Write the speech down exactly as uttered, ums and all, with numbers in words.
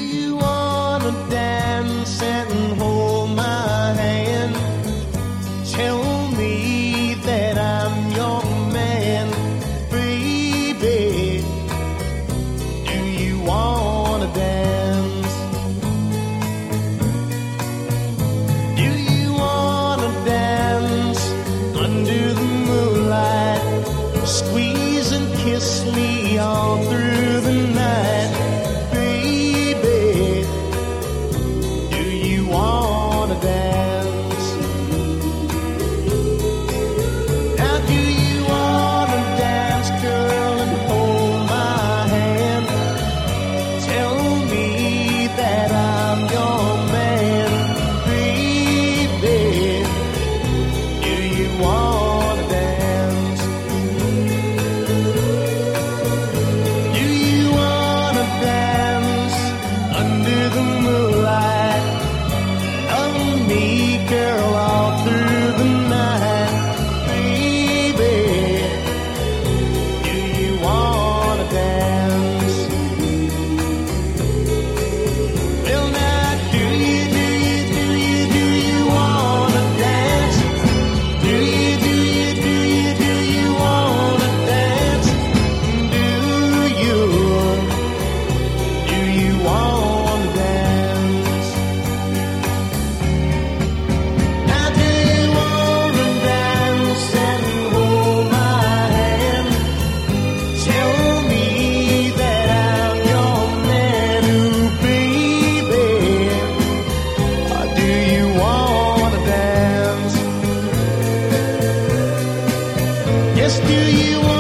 you wanna dance and hold my hand? Tell me that I'm your man, baby. Do you wanna dance? Do you wanna dance under the moonlight? Squeeze and kiss me all through the night, baby. Do you wanna dance? Now do you wanna dance, girl, and hold my hand? Tell me that I'm your man, baby. Do you wanna dance? Do you wanna dance under the moonlight? Love me, girl, all through the night, baby. Do you wanna dance? Well, now, do you, do you, do you, do you wanna dance? Do you, do you, do you, do you wanna dance? Do you, do you wanna dance? Now do you wanna dance and hold my hand? Tell me that I'm your man, ooh, baby. Or do you wanna dance? Yes, do you wanna